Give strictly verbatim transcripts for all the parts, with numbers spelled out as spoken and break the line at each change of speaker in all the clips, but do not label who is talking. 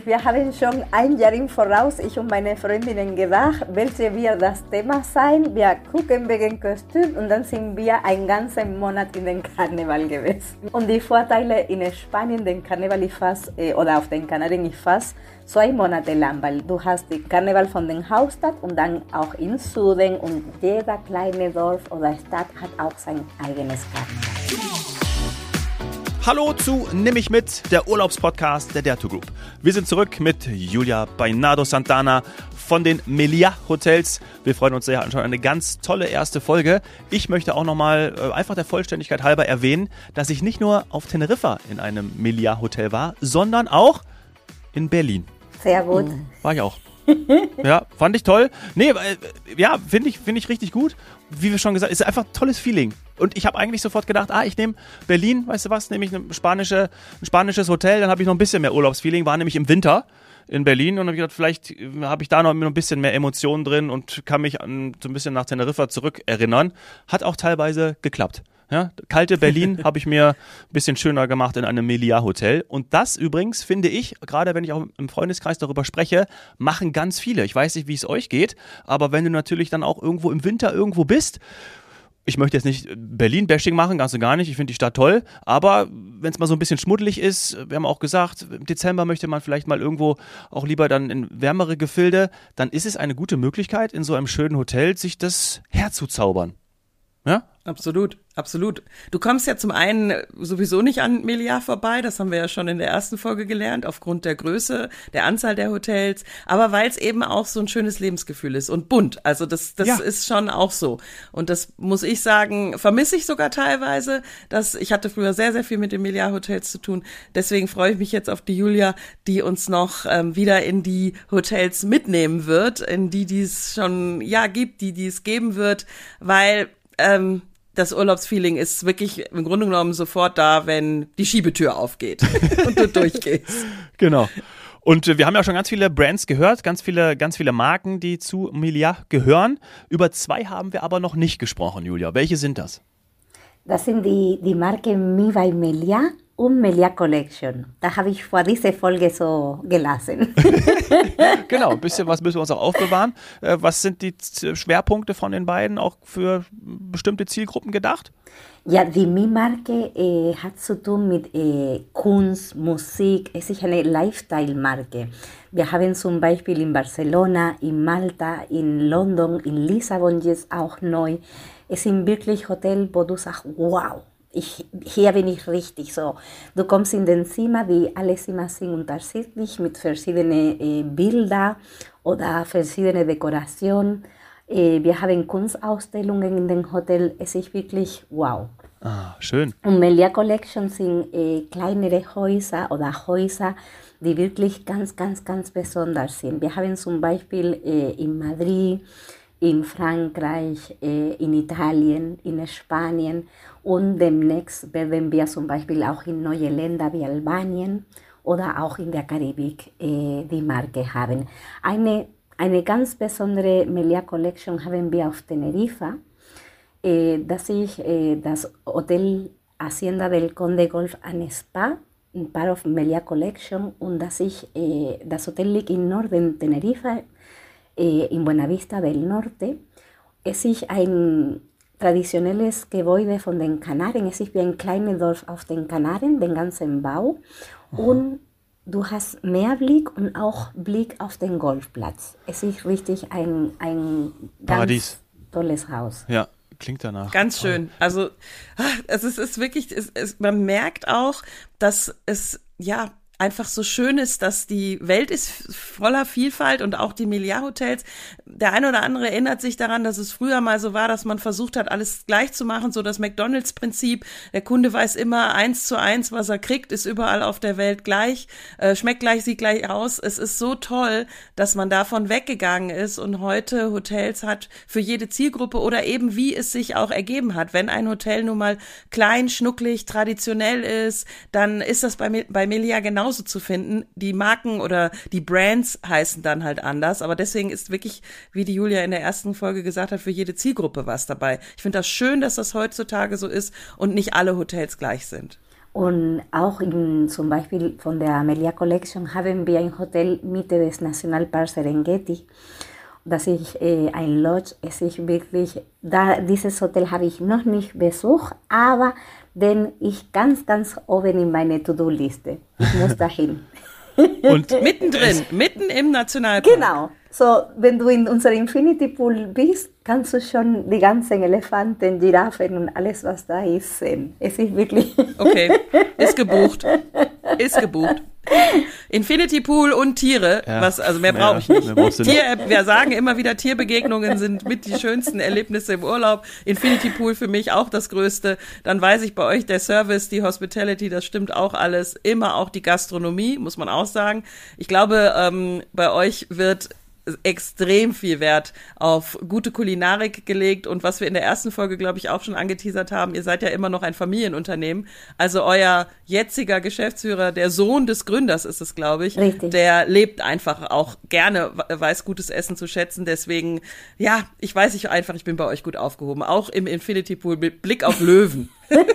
lustig. Wir haben schon ein Jahr im Voraus, ich und meine Freundinnen, gedacht, welches wird das Thema sein. Wir gucken wegen Kostüm und dann sind wir einen ganzen Monat in den Karneval gewesen. Und die Vorteile in Spanien, den Karneval ist fast, äh, oder auf den Kanarien ist fast zwei Monate lang, weil du hast den Karneval von der Hauptstadt und dann auch im Süden und jeder kleine Dorf oder Stadt hat auch sein eigenes Karneval.
Hallo zu Nimm mich mit, der Urlaubspodcast der Derto Group. Wir sind zurück mit Julia Bainado Santana von den Meliá Hotels. Wir freuen uns sehr, hatten schon eine ganz tolle erste Folge. Ich möchte auch nochmal äh, einfach der Vollständigkeit halber erwähnen, dass ich nicht nur auf Teneriffa in einem Meliá Hotel war, sondern auch in Berlin.
Sehr gut.
War ich auch. Ja, fand ich toll. Nee, äh, ja, finde ich, find ich richtig gut. Wie wir schon gesagt haben, ist einfach ein tolles Feeling. Und ich habe eigentlich sofort gedacht, ah, ich nehme Berlin, weißt du was, nehme ich eine spanische, ein spanisches Hotel, dann habe ich noch ein bisschen mehr Urlaubsfeeling, war nämlich im Winter in Berlin und habe gedacht, vielleicht habe ich da noch ein bisschen mehr Emotionen drin und kann mich an, so ein bisschen nach Teneriffa zurückerinnern. Hat auch teilweise geklappt. Ja, kalte Berlin habe ich mir ein bisschen schöner gemacht in einem Meliá Hotel. Und das übrigens finde ich, gerade wenn ich auch im Freundeskreis darüber spreche, machen ganz viele. Ich weiß nicht, wie es euch geht, aber wenn du natürlich dann auch irgendwo im Winter irgendwo bist, ich möchte jetzt nicht Berlin-Bashing machen, ganz und gar nicht, ich finde die Stadt toll, aber wenn es mal so ein bisschen schmuddelig ist, wir haben auch gesagt, im Dezember möchte man vielleicht mal irgendwo auch lieber dann in wärmere Gefilde, dann ist es eine gute Möglichkeit, in so einem schönen Hotel sich das herzuzaubern. Ja?
Absolut, absolut. Du kommst ja zum einen sowieso nicht an Meliá vorbei, das haben wir ja schon in der ersten Folge gelernt, aufgrund der Größe, der Anzahl der Hotels, aber weil es eben auch so ein schönes Lebensgefühl ist und bunt, also das das ja. ist schon auch so. Und das muss ich sagen, vermisse ich sogar teilweise, dass ich hatte früher sehr, sehr viel mit den Meliá Hotels zu tun, deswegen freue ich mich jetzt auf die Julia, die uns noch ähm, wieder in die Hotels mitnehmen wird, in die, die es schon ja gibt, die, die es geben wird, weil ähm, das Urlaubsfeeling ist wirklich im Grunde genommen sofort da, wenn die Schiebetür aufgeht und du durchgehst.
Genau. Und wir haben ja schon ganz viele Brands gehört, ganz viele, ganz viele Marken, die zu Meliá gehören. Über zwei haben wir aber noch nicht gesprochen, Julia. Welche sind das?
Das sind die, die Marken Mi by Meliá und Meliá Collection. Da habe ich vor dieser Folge so gelassen.
Genau, ein bisschen was müssen wir uns auch aufbewahren. Was sind die Schwerpunkte von den beiden auch für bestimmte Zielgruppen gedacht?
Ja, die Mi-Marke äh, hat zu tun mit äh, Kunst, Musik. Es ist eine Lifestyle-Marke. Wir haben zum Beispiel in Barcelona, in Malta, in London, in Lissabon jetzt auch neu. Es sind wirklich Hotels, wo du sagst, wow. Ich, hier bin ich richtig so. Du kommst in den Zimmer, die alle Zimmer sind unterschiedlich mit verschiedenen äh, Bildern oder verschiedenen Dekorationen. Äh, wir haben Kunstausstellungen in den Hotel. Es ist wirklich wow.
Ah, schön.
Und Meliá Collection sind äh, kleinere Häuser oder Häuser, die wirklich ganz, ganz, ganz besonders sind. Wir haben zum Beispiel äh, in Madrid, in Frankreich, äh, in Italien, in Spanien und demnächst werden wir zum Beispiel auch in neue Länder wie Albanien oder auch in der Karibik äh, die Marke haben. Eine, eine ganz besondere Meliá Collection haben wir auf Teneriffa. Äh, das ist äh, das Hotel Hacienda del Conde Golf and Spa, ein Part of Meliá Collection, und das, ist, äh, das Hotel liegt im Norden Teneriffa, Eh, in Buenavista del Norte. Es ist ein traditionelles Gebäude von den Kanaren. Es ist wie ein kleines Dorf auf den Kanaren, den ganzen Bau. Aha. Und du hast mehr Blick und auch Blick auf den Golfplatz. Es ist richtig ein, ein
Paradies.
Ganz tolles Haus.
Ja. Klingt danach.
Ganz schön. Also es ist, es ist wirklich, es, es, man merkt auch, dass es ja einfach so schön ist, dass die Welt ist voller Vielfalt und auch die Meliá Hotels. Der eine oder andere erinnert sich daran, dass es früher mal so war, dass man versucht hat, alles gleich zu machen, so das McDonalds-Prinzip. Der Kunde weiß immer eins zu eins, was er kriegt, ist überall auf der Welt gleich, äh, schmeckt gleich, sieht gleich aus. Es ist so toll, dass man davon weggegangen ist und heute Hotels hat für jede Zielgruppe oder eben wie es sich auch ergeben hat. Wenn ein Hotel nun mal klein, schnucklig, traditionell ist, dann ist das bei, bei Meliá genauso zu finden. Die Marken oder die Brands heißen dann halt anders, aber deswegen ist wirklich, wie die Julia in der ersten Folge gesagt hat, für jede Zielgruppe was dabei. Ich finde das schön, dass das heutzutage so ist und nicht alle Hotels gleich sind.
Und auch in, zum Beispiel von der Meliá Collection haben wir ein Hotel Mitte des Nationalparks Serengeti. Das ist äh, ein Lodge, es ist wirklich, da, dieses Hotel habe ich noch nicht besucht, aber den ich ganz, ganz oben in meine To-Do-Liste. Ich muss dahin.
Und mittendrin, mitten im Nationalpark.
Genau. So, wenn du in unserem Infinity Pool bist, kannst du schon die ganzen Elefanten, Giraffen und alles, was da ist, sehen. Es ist wirklich...
Okay, ist gebucht. Ist gebucht. Infinity Pool und Tiere,
Ja.
was, also mehr brauche ich
Ja,
nicht.
mehr brauchst du nicht.
Tier, wir sagen immer wieder, Tierbegegnungen sind mit die schönsten Erlebnisse im Urlaub. Infinity Pool für mich auch das Größte. Dann weiß ich bei euch, der Service, die Hospitality, das stimmt auch alles. Immer auch die Gastronomie, muss man auch sagen. Ich glaube, ähm, bei euch wird extrem viel Wert auf gute Kulinarik gelegt und was wir in der ersten Folge, glaube ich, auch schon angeteasert haben, ihr seid ja immer noch ein Familienunternehmen, also euer jetziger Geschäftsführer, der Sohn des Gründers ist es, glaube ich,
Richtig.
der lebt einfach auch gerne, weiß gutes Essen zu schätzen, deswegen, ja, ich weiß ich einfach, ich bin bei euch gut aufgehoben, auch im Infinity Pool mit Blick auf Löwen.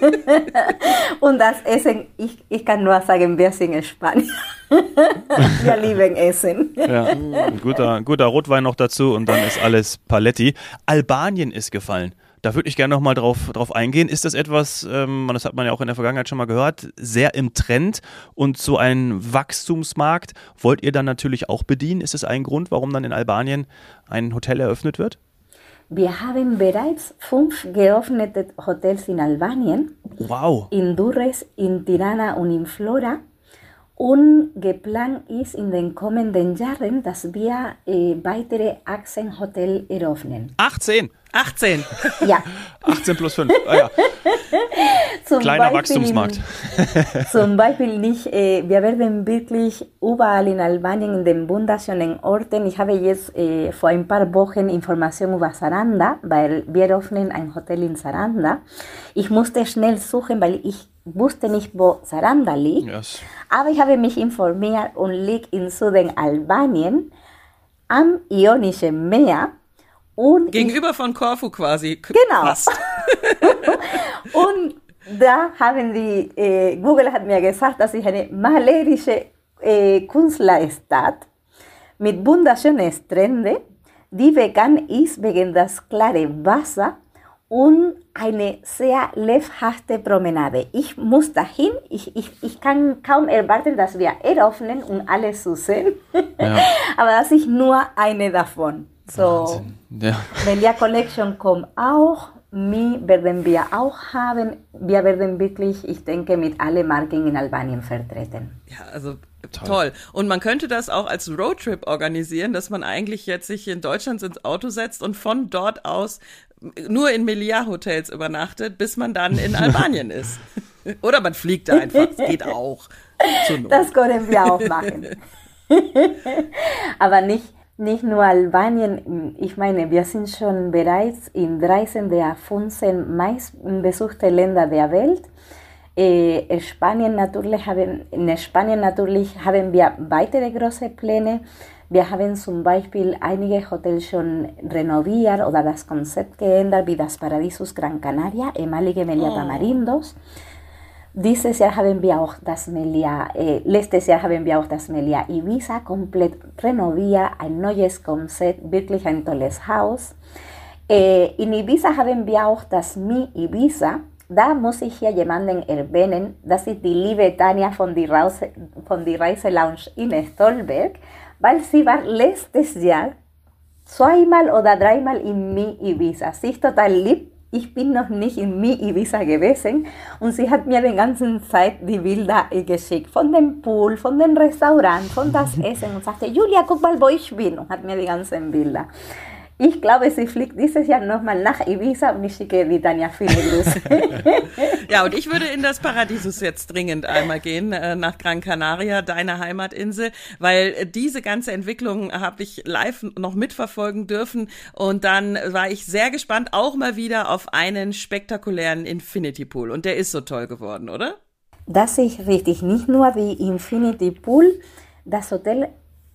Und das Essen, ich, ich kann nur sagen, wir sind in Spanien. Wir lieben Essen.
Ja, ein guter, ein guter Rotwein noch dazu und dann ist alles Paletti. Albanien ist gefallen. Da würde ich gerne noch mal drauf, drauf eingehen. Ist das etwas, ähm, das hat man ja auch in der Vergangenheit schon mal gehört, sehr im Trend und so ein Wachstumsmarkt wollt ihr dann natürlich auch bedienen? Ist es ein Grund, warum dann in Albanien ein Hotel eröffnet wird?
Wir haben bereits fünf geöffnete Hotels in Albanien,
Wow.
in Durrës, in Tirana und in Flora. Und geplant ist in den kommenden Jahren, dass wir äh, weitere achtzehn Hotels eröffnen.
achtzehn.
achtzehn.
Ja.
achtzehn plus fünf. Ah, ja.
Zum
Kleiner
Beispiel
Wachstumsmarkt.
In, zum Beispiel nicht, äh, wir werden wirklich überall in Albanien, in den wunderschönen Orten. Ich habe jetzt äh, vor ein paar Wochen Informationen über Saranda, weil wir öffnen ein Hotel in Saranda. Ich musste schnell suchen, weil ich wusste nicht, wo Saranda liegt.
Yes.
Aber ich habe mich informiert und liegt in Süden Albanien am Ionischen Meer. Und
Gegenüber von Korfu quasi.
Genau.
Fast.
Und da haben die, äh, Google hat mir gesagt, dass ich eine malerische äh, Künstlerstadt mit wunderschönen Stränden, die vegan ist wegen das klare Wasser und eine sehr lebhafte Promenade. Ich muss dahin, ich, ich, ich kann kaum erwarten, dass wir eröffnen und alles zu sehen.
Ja.
Aber das ist nur eine davon. So,
Wahnsinn. Ja.
Meliá Collection kommt auch, Mi werden wir auch haben. Wir werden wirklich, ich denke, mit allen Marken in Albanien vertreten.
Ja, also
Toll.
toll. Und man könnte das auch als Roadtrip organisieren, dass man eigentlich jetzt sich in Deutschland ins Auto setzt und von dort aus nur in Meliá-Hotels übernachtet, bis man dann in Albanien ist. Oder man fliegt da einfach, das geht auch. Zur Not.
Das können wir auch machen. Aber nicht, nicht nur Albanien, ich meine, wir sind schon bereits in dreizehn der fünfzehn meistbesuchten Länder der Welt. Äh, Spanien natürlich haben, in Spanien natürlich haben wir weitere große Pläne. Wir haben zum Beispiel einige Hotels schon renoviert oder das Konzept geändert, wie das Paradisus Gran Canaria, ehemalige Meliá Tamarindos. Dieses Jahr haben wir auch das Meliá, äh, letztes Jahr haben wir auch das Meliá Ibiza komplett renoviert, ein neues Konzept, wirklich ein tolles Haus. Äh, in Ibiza haben wir auch das Mi Ibiza. Da muss ich hier jemanden erwähnen, das ist die liebe Tanja von der Reise, von der Reiselounge in Stolberg, weil sie war letztes Jahr zweimal oder dreimal in Mi Ibiza. Sie ist total lieb. Ich bin noch nicht in Mi Ibiza gewesen und sie hat mir die ganze Zeit die Bilder geschickt von dem Pool, von dem Restaurant, von das Essen und sagte, Julia, guck mal, wo ich bin, und hat mir die ganzen Bilder. Ich glaube, sie fliegt dieses Jahr nochmal nach Ibiza und ich schicke die Tanja viele Grüße.
Ja, und ich würde in das Paradisus jetzt dringend einmal gehen, äh, nach Gran Canaria, deine Heimatinsel, weil äh, diese ganze Entwicklung habe ich live noch mitverfolgen dürfen und dann war ich sehr gespannt, auch mal wieder auf einen spektakulären Infinity Pool und der ist so toll geworden, oder?
Das ist richtig, nicht nur die Infinity Pool, das Hotel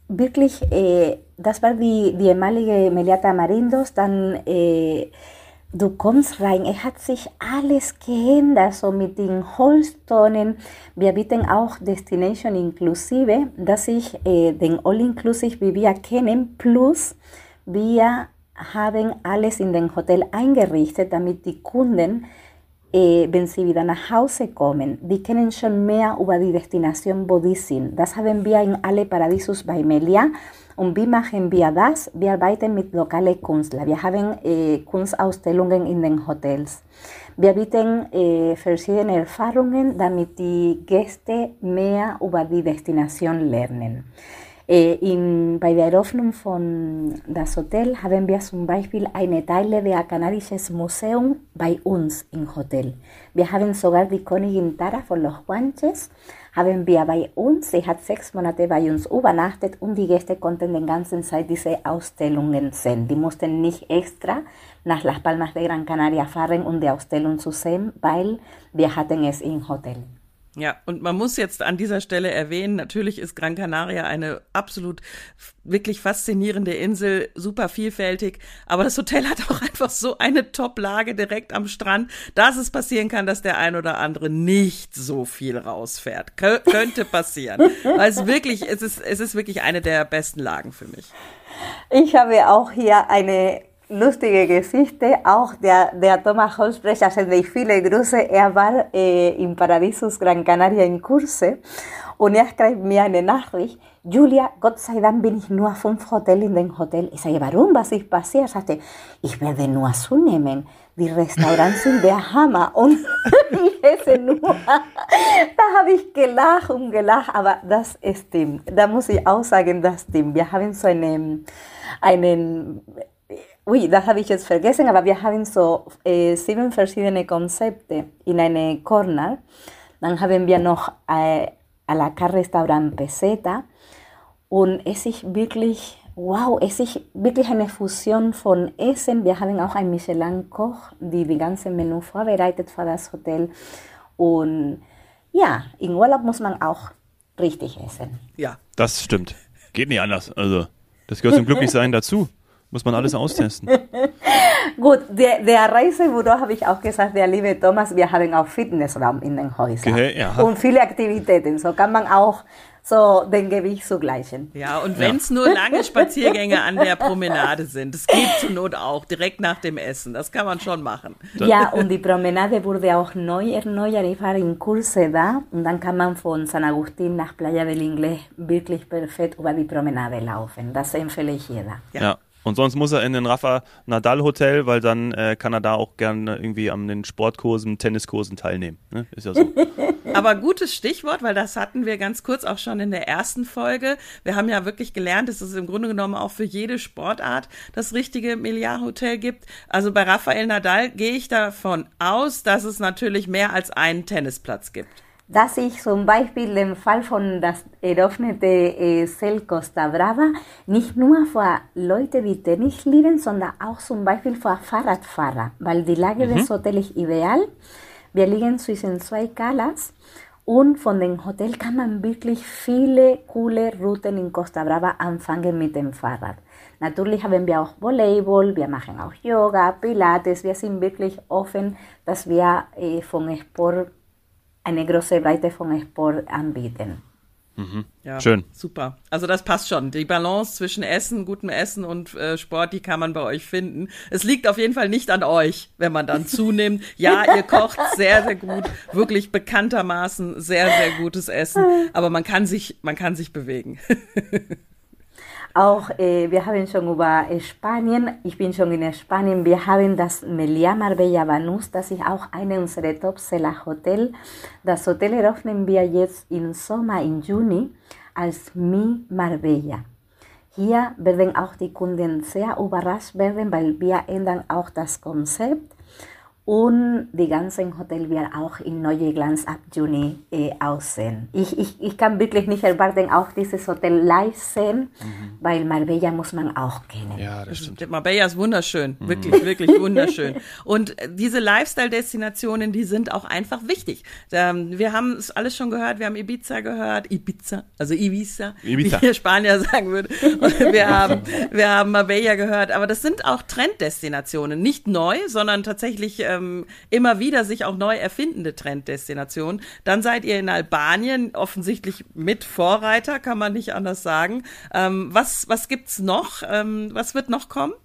wirklich, äh, das war die, die ehemalige Meliá Tamarindos, dann äh, du kommst rein, es hat sich alles geändert, so mit den Holztonen. Wir bieten auch Destination inklusive, dass ich äh, den All-Inclusive, wie wir kennen, plus wir haben alles in den Hotel eingerichtet, damit die Kunden, äh, wenn sie wieder nach Hause kommen, die kennen schon mehr über die Destination, wo die sind. Das haben wir in alle Paradisus bei Meliá. Und wie machen wir das? Wir arbeiten mit lokalen Künstlern. Wir haben äh, Kunstausstellungen in den Hotels. Wir bieten äh, verschiedene Erfahrungen, damit die Gäste mehr über die Destination lernen. Äh, in, bei der Eröffnung von das Hotel haben wir zum Beispiel eine Teile der Kanarisches Museum bei uns im Hotel. Wir haben sogar die Königin Tara von los Guanches, haben wir bei uns. Sie hat sechs Monate bei uns übernachtet und die Gäste konnten die ganze Zeit diese Ausstellungen sehen. Die mussten nicht extra nach Las Palmas de Gran Canaria fahren, um die Ausstellung zu sehen, weil wir hatten es im Hotel.
Ja, und man muss jetzt an dieser Stelle erwähnen, natürlich ist Gran Canaria eine absolut wirklich faszinierende Insel, super vielfältig, aber das Hotel hat auch einfach so eine Top-Lage direkt am Strand, dass es passieren kann, dass der ein oder andere nicht so viel rausfährt. Kö- könnte passieren, weil es wirklich, es ist, es ist wirklich eine der besten Lagen für mich.
Ich habe auch hier eine lustige Geschichte, auch der, der Thomas Holzbrecher sende ich viele Grüße, er war äh, im Paradisus Gran Canaria in Kurse und er schreibt mir eine Nachricht, Julia, Gott sei Dank bin ich nur fünf Hotel in dem Hotel. Ich sage, warum, was ist passiert? Er sagte, ich werde nur zunehmen, die Restaurants sind der Hammer und ich esse nur. Da habe ich gelacht und gelacht, aber das stimmt, da muss ich auch sagen, das stimmt. Wir haben so einen, einen Ui, das habe ich jetzt vergessen, aber wir haben so äh, sieben verschiedene Konzepte in eine Corner. Dann haben wir noch äh, à la carte Restaurant Peseta. Und es ist wirklich, wow, es ist wirklich eine Fusion von Essen. Wir haben auch einen Michelin-Koch, die die ganze Menü vorbereitet für das Hotel. Und ja, in Urlaub muss man auch richtig essen.
Ja,
das stimmt. Geht nicht anders. Also, das gehört zum Glücklichsein dazu. Muss man alles austesten.
Gut, der, der Reisebüro habe ich auch gesagt, der liebe Thomas, wir haben auch Fitnessraum in den Häusern.
Okay, ja.
Und viele Aktivitäten, so kann man auch so den Gewicht zugleichen.
Ja, und wenn es ja. nur lange Spaziergänge an der Promenade sind, das geht zur Not auch, direkt nach dem Essen, das kann man schon machen.
Ja, und die Promenade wurde auch neu erneuert, ich war in Kurse da und dann kann man von San Agustín nach Playa del Inglés wirklich perfekt über die Promenade laufen, das empfehle ich jeder.
Ja. ja. Und sonst muss er in den Rafa Nadal Hotel, weil dann äh, kann er da auch gerne irgendwie an den Sportkursen, Tenniskursen teilnehmen. Ne? Ist ja so.
Aber gutes Stichwort, weil das hatten wir ganz kurz auch schon in der ersten Folge. Wir haben ja wirklich gelernt, dass es im Grunde genommen auch für jede Sportart das richtige Meliá Hotel gibt. Also bei Rafael Nadal gehe ich davon aus, dass es natürlich mehr als einen Tennisplatz gibt.
Dass ich zum Beispiel den Fall von das eröffnete äh, Cel Costa Brava nicht nur für Leute, die Tennis lieben, sondern auch zum Beispiel für Fahrradfahrer, weil die Lage mhm. des Hotels ist ideal. Wir liegen zwischen zwei Calas und von dem Hotel kann man wirklich viele coole Routen in Costa Brava anfangen mit dem Fahrrad. Natürlich haben wir auch Volleyball, wir machen auch Yoga, Pilates, wir sind wirklich offen, dass wir äh, von Sport eine große Breite von Sport anbieten.
Mhm.
Ja,
schön.
Super. Also das passt schon. Die Balance zwischen Essen, gutem Essen und äh, Sport, die kann man bei euch finden. Es liegt auf jeden Fall nicht an euch, wenn man dann zunimmt. Ja, ihr kocht sehr, sehr gut, wirklich bekanntermaßen sehr, sehr gutes Essen, aber man kann sich, man kann sich bewegen.
Auch, äh, wir haben schon über Spanien, ich bin schon in Spanien, wir haben das Meliá Marbella Banús, das ist auch eine unserer Top-Seller-Hotel. Das Hotel eröffnen wir jetzt im Sommer, im Juni, als Mi Marbella. Hier werden auch die Kunden sehr überrascht werden, weil wir ändern auch das Konzept. Und die ganzen Hotel wird auch in neue Glanz ab Juni äh, aussehen. Ich, ich, ich kann wirklich nicht erwarten, auch dieses Hotel live sehen, mhm. weil Marbella muss man auch kennen.
Ja, das stimmt.
Marbella ist wunderschön, mhm. wirklich, wirklich wunderschön. Und diese Lifestyle-Destinationen, die sind auch einfach wichtig. Ähm, wir haben es alles schon gehört, wir haben Ibiza gehört, Ibiza, also Ibiza,
Ibiza.
wie der Spanier sagen würde. Und wir haben, wir haben Marbella gehört, aber das sind auch Trenddestinationen, nicht neu, sondern tatsächlich äh, immer wieder sich auch neu erfindende Trenddestinationen. Dann seid ihr in Albanien offensichtlich mit Vorreiter, kann man nicht anders sagen. Ähm, was was gibt's noch? Ähm, was wird noch kommen?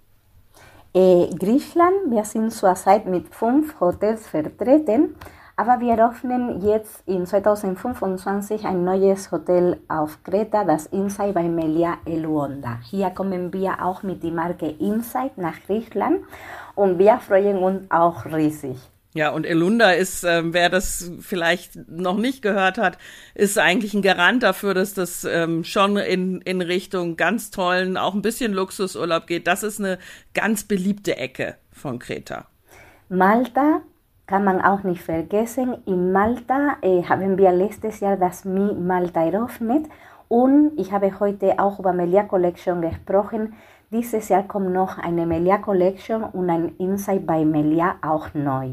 Äh, Griechenland, wir sind zurzeit mit fünf Hotels vertreten, aber wir eröffnen jetzt in zwanzig fünfundzwanzig ein neues Hotel auf Kreta, das Insight bei Melia Eluonda. Hier kommen wir auch mit der Marke Insight nach Griechenland. Und wir freuen uns auch riesig.
Ja, und Elunda ist, ähm, wer das vielleicht noch nicht gehört hat, ist eigentlich ein Garant dafür, dass das ähm, schon in, in Richtung ganz tollen, auch ein bisschen Luxusurlaub geht. Das ist eine ganz beliebte Ecke von Kreta.
Malta kann man auch nicht vergessen. In Malta äh, haben wir letztes Jahr das Mi Malta eröffnet. Und ich habe heute auch über Melia Collection gesprochen. Dieses Jahr kommt noch eine Melia Collection und ein Insight bei Melia auch neu.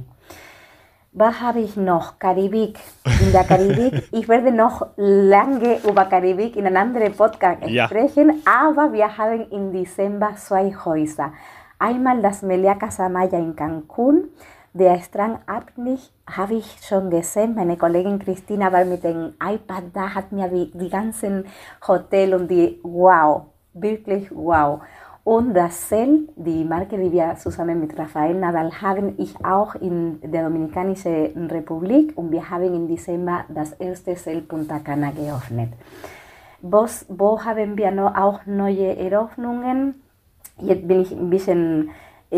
Was habe ich noch? Karibik. In der Karibik. Ich werde noch lange über Karibik in einem anderen Podcast
ja.
sprechen, aber wir haben im Dezember zwei Häuser. Einmal das Melia Casamaya in Cancun. Der Strandabschnitt habe ich schon gesehen. Meine Kollegin Christina war mit dem iPad da, hat mir die, die ganzen Hotel und die, wow, wirklich wow. Und das Sel, die Marke, die wir zusammen mit Rafael Nadal haben, ich auch in der Dominikanischen Republik und wir haben im Dezember das erste Sel Punta Cana geöffnet. Wo, wo haben wir noch auch neue Eröffnungen? Jetzt bin ich ein bisschen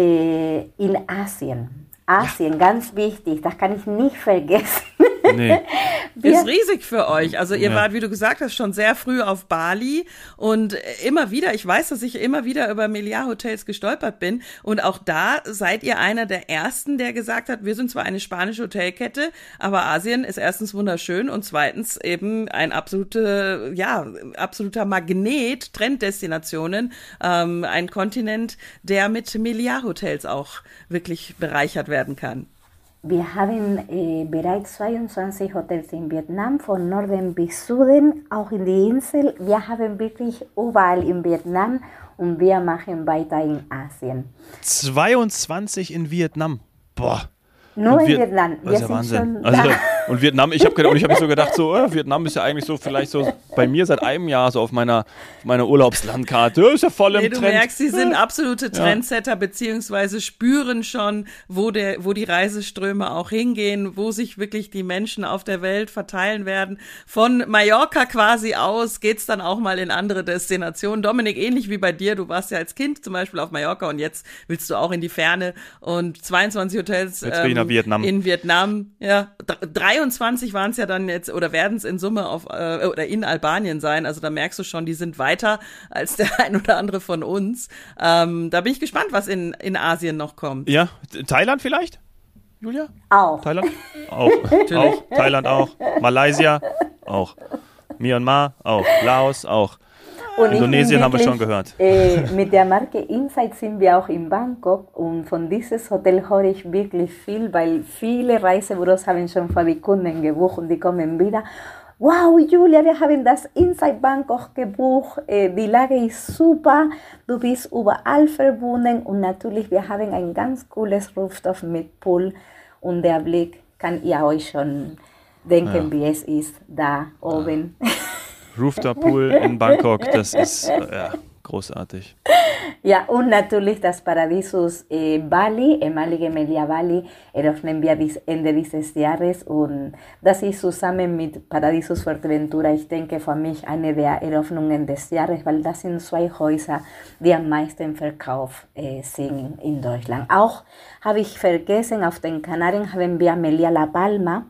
äh, in Asien. Asien, ja. Ganz wichtig, das kann ich nicht vergessen.
Nee.
Ist riesig für euch. Also ihr
ja.
wart, wie du gesagt hast, schon sehr früh auf Bali und immer wieder, ich weiß, dass ich immer wieder über Melia Hotels gestolpert bin und auch da seid ihr einer der ersten, der gesagt hat, wir sind zwar eine spanische Hotelkette, aber Asien ist erstens wunderschön und zweitens eben ein absolute, ja, absoluter Magnet, Trenddestinationen, ähm, ein Kontinent, der mit Melia Hotels auch wirklich bereichert werden kann.
Wir haben äh, bereits zweiundzwanzig Hotels in Vietnam, von Norden bis Süden, auch in die Insel. Wir haben wirklich überall in Vietnam und wir machen weiter in Asien.
zweiundzwanzig in Vietnam. Boah.
Nur in
Viet-
Vietnam.
Das ist ja Wahnsinn. Also, und Vietnam, ich habe ich hab mir so gedacht, so, äh, Vietnam ist ja eigentlich so vielleicht so bei mir seit einem Jahr so auf meiner, meiner Urlaubslandkarte. Ist ja voll im
nee,
Trend.
Du merkst, sie sind absolute Trendsetter,
ja.
beziehungsweise spüren schon, wo, der, wo die Reiseströme auch hingehen, wo sich wirklich die Menschen auf der Welt verteilen werden. Von Mallorca quasi aus geht's dann auch mal in andere Destinationen. Dominik, ähnlich wie bei dir, du warst ja als Kind zum Beispiel auf Mallorca und jetzt willst du auch in die Ferne und zweiundzwanzig Hotels ähm,
Vietnam.
in Vietnam. Ja, dreiundzwanzig waren es ja dann jetzt oder werden es in Summe auf äh, oder in Albanien sein. Also da merkst du schon, die sind weiter als der ein oder andere von uns. Ähm, da bin ich gespannt, was in, in Asien noch kommt.
Ja, Thailand vielleicht? Julia?
Auch.
Thailand? Auch. auch. Thailand auch. Malaysia? Auch. Myanmar? Auch. Laos? Auch. Und Indonesien haben wir schon gehört.
Äh, mit der Marke Insight sind wir auch in Bangkok und von dieses Hotel höre ich wirklich viel, weil viele Reisebüros haben schon für die Kunden gebucht und die kommen wieder. Wow, Julia, wir haben das Insight Bangkok gebucht, äh, die Lage ist super, du bist überall verbunden und natürlich, wir haben ein ganz cooles Rooftop mit Pool und der Blick kann ihr euch schon denken, ja. wie es ist da oben.
Ja. Rooftop Pool in Bangkok, das ist äh, ja, großartig.
Ja, und natürlich das Paradisus äh, Bali, ehemalige Melia Bali, eröffnen wir bis Ende dieses Jahres und das ist zusammen mit Paradisus Fuerteventura, ich denke für mich eine der Eröffnungen des Jahres, weil das sind zwei Häuser, die am meisten verkauft äh, sind in Deutschland. Auch habe ich vergessen, auf den Kanarien haben wir Melia La Palma,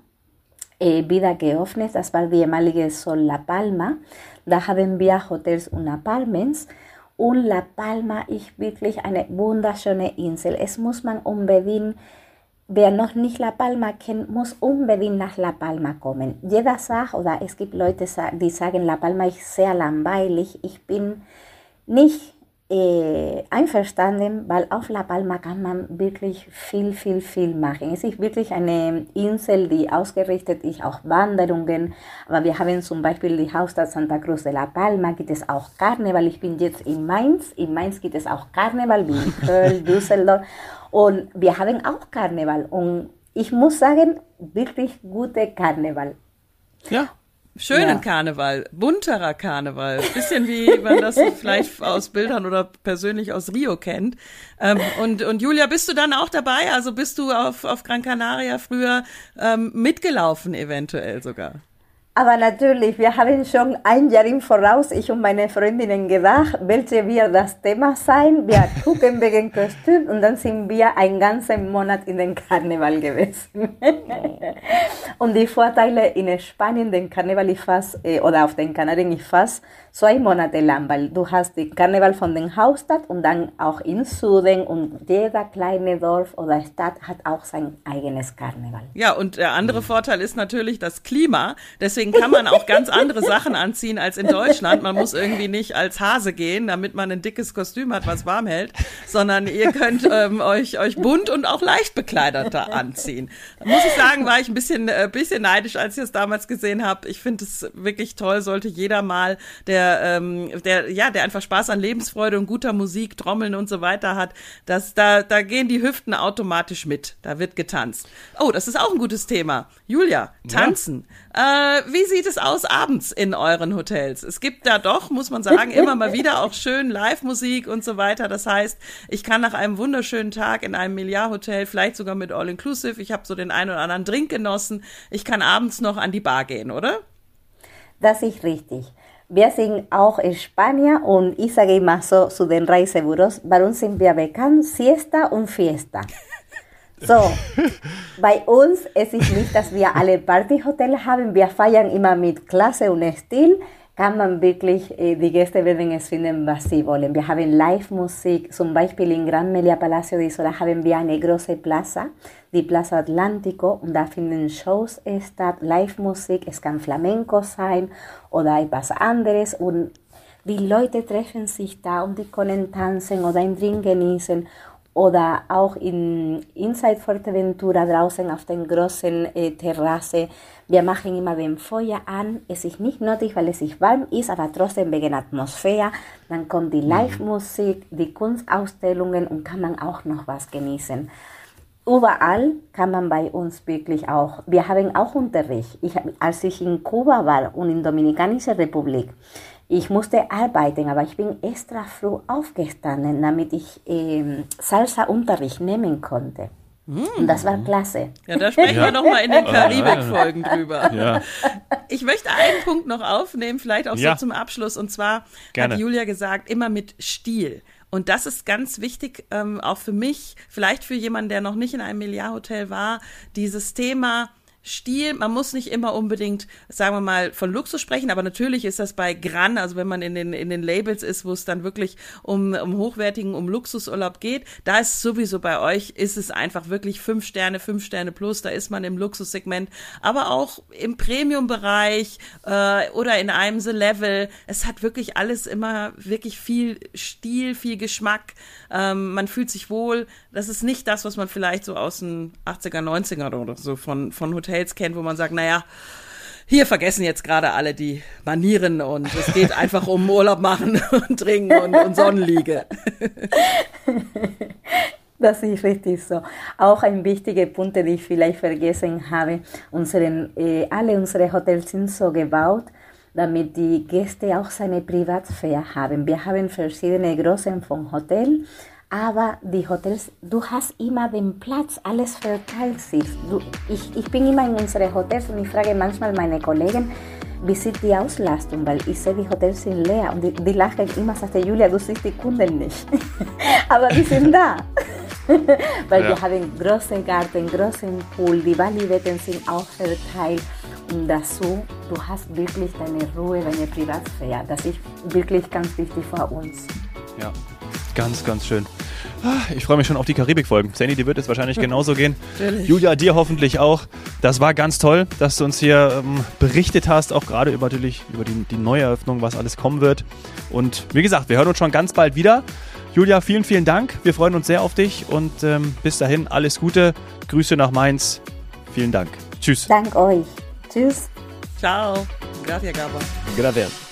Äh, wieder geöffnet, das war die ehemalige Sol La Palma. Da haben wir Hotels und Apartments. Und La Palma ist wirklich eine wunderschöne Insel. Es muss man unbedingt wer noch nicht La Palma kennt, muss unbedingt nach La Palma kommen. Jeder sagt, oder es gibt Leute, die sagen, La Palma ist sehr langweilig. Ich bin nicht äh, einverstanden, weil auf La Palma kann man wirklich viel, viel, viel machen. Es ist wirklich eine Insel, die ausgerichtet ist auf Wanderungen. Aber wir haben zum Beispiel die Hauptstadt Santa Cruz de La Palma, gibt es auch Karneval. Ich bin jetzt in Mainz. In Mainz gibt es auch Karneval, wie in Köln, Düsseldorf. Und wir haben auch Karneval. Und ich muss sagen, wirklich gute Karneval.
Ja.
Schönen
Ja.
Karneval, bunterer Karneval, bisschen wie man das vielleicht aus Bildern oder persönlich aus Rio kennt. Ähm, und, und Julia, bist du dann auch dabei? Also bist du auf, auf Gran Canaria früher ähm, mitgelaufen eventuell sogar?
Aber natürlich, wir haben schon ein Jahr im Voraus, ich und meine Freundinnen gedacht, welche wird das Thema sein. Wir gucken wegen Kostüm und dann sind wir einen ganzen Monat in den Karneval gewesen. Und die Vorteile in Spanien, den Karneval ist fast, äh, oder auf den Kanarien ist fast zwei Monate lang, weil du hast den Karneval von der Hauptstadt und dann auch im Süden und jeder kleine Dorf oder Stadt hat auch sein eigenes Karneval.
Ja, und der andere Vorteil ist natürlich das Klima. Deswegen kann man auch ganz andere Sachen anziehen als in Deutschland. Man muss irgendwie nicht als Hase gehen, damit man ein dickes Kostüm hat, was warm hält, sondern ihr könnt ähm, euch, euch bunt und auch leicht bekleideter anziehen. Da muss ich sagen, war ich ein bisschen, äh, bisschen neidisch, als ich es damals gesehen habe. Ich finde es wirklich toll, sollte jeder mal, der, ähm, der, ja, der einfach Spaß an Lebensfreude und guter Musik, Trommeln und so weiter hat, dass da, da gehen die Hüften automatisch mit. Da wird getanzt. Oh, das ist auch ein gutes Thema. Julia, tanzen. Ja. Äh, wie sieht es aus abends in euren Hotels? Es gibt da doch, muss man sagen, immer mal wieder auch schön Live-Musik und so weiter. Das heißt, ich kann nach einem wunderschönen Tag in einem Milliard-Hotel, vielleicht sogar mit All-Inclusive, ich habe so den einen oder anderen Drink genossen, ich kann abends noch an die Bar gehen, oder?
Das ist richtig. Wir sind auch Spanier und ich sage immer so zu den Reisebüros, bei uns sind wir bekannt, Siesta und Fiesta. So, bei uns es ist nicht, dass wir alle Partyhotels haben, wir feiern immer mit Klasse und Stil, kann man wirklich, äh, die Gäste werden es finden, was sie wollen. Wir haben Live-Musik, zum Beispiel in Gran Meliá Palacio de Isola haben wir eine große Plaza, die Plaza Atlántico, und da finden Shows statt, Live-Musik, es kann Flamenco sein oder etwas anderes und die Leute treffen sich da und die können tanzen oder einen Drink genießen. Oder auch in Inside Fuerteventura draußen auf den großen äh, Terrasse. Wir machen immer den Feuer an. Es ist nicht nötig, weil es nicht warm ist, aber trotzdem wegen Atmosphäre. Dann kommt die Live-Musik, die Kunstausstellungen und kann man auch noch was genießen. Überall kann man bei uns wirklich auch, wir haben auch Unterricht. Ich, als ich in Kuba war und in Dominikanische Republik, ich musste arbeiten, aber ich bin extra früh aufgestanden, damit ich ähm, Salsa-Unterricht nehmen konnte. Mm. Und das war klasse.
Ja, da sprechen ja. wir nochmal in den Karibik-Folgen drüber.
Ja.
Ich möchte einen Punkt noch aufnehmen, vielleicht auch
ja.
so zum Abschluss. Und zwar
Gerne.
hat Julia gesagt, immer mit Stil. Und das ist ganz wichtig, ähm, auch für mich, vielleicht für jemanden, der noch nicht in einem Milliard-Hotel war, dieses Thema Stil. Man muss nicht immer unbedingt, sagen wir mal, von Luxus sprechen, aber natürlich ist das bei Gran, also wenn man in den in den Labels ist, wo es dann wirklich um um hochwertigen, um Luxusurlaub geht, da ist sowieso bei euch, ist es einfach wirklich fünf Sterne, fünf Sterne plus, da ist man im Luxussegment, aber auch im Premium-Bereich äh, oder in einem The Level. Es hat wirklich alles immer wirklich viel Stil, viel Geschmack. Ähm, man fühlt sich wohl. Das ist nicht das, was man vielleicht so aus den achtziger, neunziger oder so von von Hotels kennt, wo man sagt, naja, hier vergessen jetzt gerade alle die Manieren und es geht einfach um Urlaub machen und trinken und, und Sonnenliege.
Das ist richtig so. Auch ein wichtiger Punkt, den ich vielleicht vergessen habe, unseren, äh, alle unsere Hotels sind so gebaut, damit die Gäste auch seine Privatsphäre haben. Wir haben verschiedene Größen vom Hotel, aber die Hotels, du hast immer den Platz, alles verteilt sich. Du, ich, ich bin immer in unsere Hotels und ich frage manchmal meine Kollegen, wie sieht die Auslastung, weil ich sehe, die Hotels sind leer und die, die lachen immer, sagte Julia, du siehst die Kunden nicht. Aber die sind da. Weil ja. wir haben große Garten, großen Pool, die Balibetten sind auch verteilt. Und dazu, du hast wirklich deine Ruhe, deine Privatsphäre. Das ist wirklich ganz wichtig für uns.
Ja, ganz, ganz schön. Ich freue mich schon auf die Karibik-Folgen. Sandy, dir wird es wahrscheinlich genauso gehen.
Natürlich.
Julia, dir hoffentlich auch. Das war ganz toll, dass du uns hier ähm, berichtet hast, auch gerade über, natürlich über die, die Neueröffnung, was alles kommen wird. Und wie gesagt, wir hören uns schon ganz bald wieder. Julia, vielen, vielen Dank. Wir freuen uns sehr auf dich und ähm, bis dahin alles Gute. Grüße nach Mainz. Vielen Dank. Tschüss.
Dank euch. Tschüss.
Ciao. Gracias, Gaba.
Gracias.